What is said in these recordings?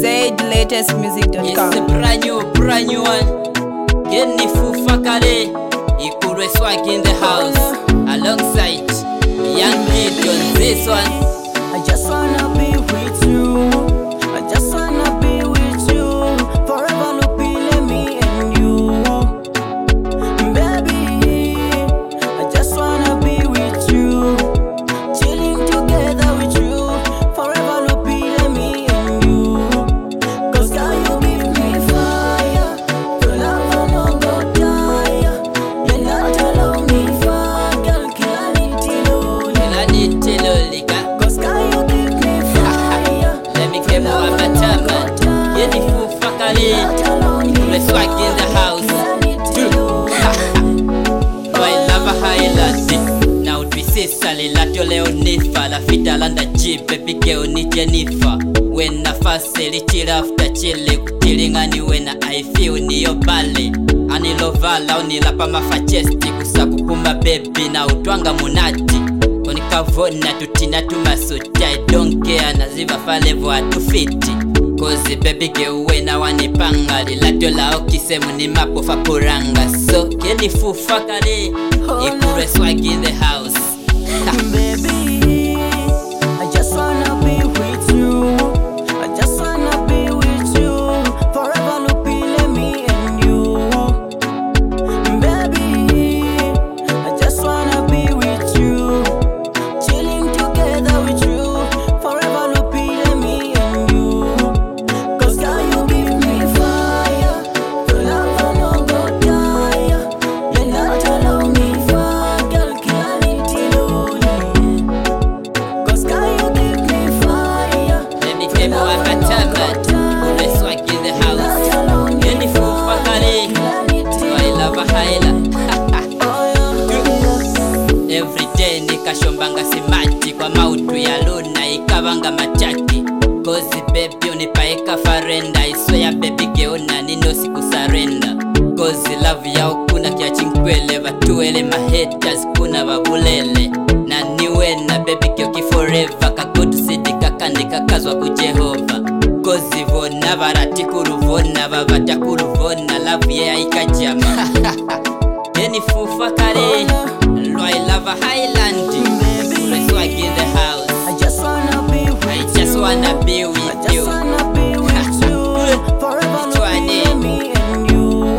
ZLatestmusic.com. It's a brand new one. Get ni Fufakare, Ikure Swag in the house, alongside Young Kid on this one. I just wanna be with you. I just wanna be with you. Forever Lupile, me and you. Baby, I just wanna be with you. Chilling together with you. Forever Lupile, me and you. Cause girl, you give me fire. Your love will not go tire. You're not alone, me fire. Girl, kila nitilo. Kila nitilo lika. Cause girl, you give me fire. Let me get more of a time. Get ni Fufakare, Ikure Swag in the house. Boy lava highland. Now we say sale latyo leo nifa. La fita landa jeep, baby girl ni Jennifer. When na faseli chill after chili. Kutilingani when I feel ni yo bale. Anilovala unilapa mafachesti. Kusakukuma baby na utwanga munati. Onikavona tutina tumasuti. I don't care naziva falevo atufiti. Cause baby girl wena wanipanga. Lilatyo lao kisemu ni mapo fa kuranga. So Keni Fufakare, Ikure Swag in the house. Baby, I just wanna be with you. I just wanna be with you. Forever Lupile, me and you. Baby, I just wanna be with you. Chilling together with you. Forever Lupile, me and you. Cause girl, you give me fire. Your love will not go tire. You're not alone, me fire. Girl, kila nitiloli. Cause girl, you give me fire. Let me tell you what I tell Ikure Swag in the house. Keni Fufakare, I love a highlight. Everyday nikashombanga simati kwa mautu ya luna ikavanga machaki. Cause baby unipaeka farenda. I swear baby geona nino siku surrender. Cause love yao kuna kiachinkwele. Vatuele mahaters kuna babulele. Na niwe na baby kioki forever. Kagotu sidi kakandika kazwa kujehova. Cause vona varati kuruvona. Vavata kuruvona. Love ya ikajama. Keni Fufakare, I love a highland. Ikure Swag in the house. I just wanna be with you. I just wanna be I with just you. wanna be with you. Forever Lupile, me and you.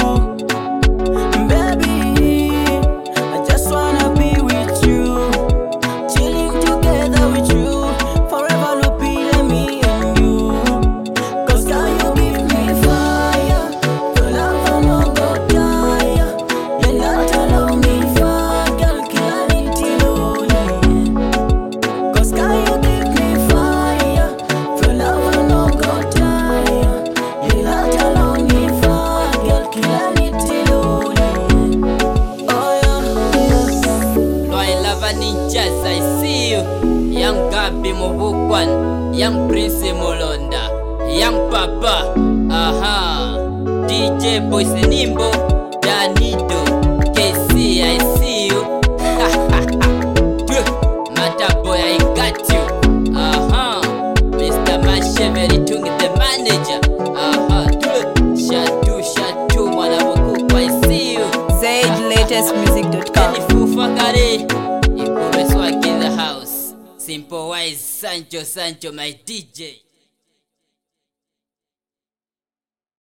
Baby, I just wanna be with you. Chilling together with you. Forever Lupile, me and you. Cause girl, you give me fire. Your love will not go tire. You're not alone, me fire. Girl, kila nitiloli. Cause girl, you give me fire. Your love will not go tire. You're not alone, me fire. Girl, kila nitiloli. Oh yeah. I love a ninjas, I see you. Young Gabi Mubukwan, Young Prince Molonda, Young Papa, aha. DJ Boys Nimbo, Danido, KC, I see you. Mata boy, I got you. Aha. Mr. Masheveri Tung the manager. Aha. Shatu, Mwanabuku, I see you. ZLatestmusic.com. Keni Fufakare, Ikure Swag in the house. Simple Wise Sancho, my DJ.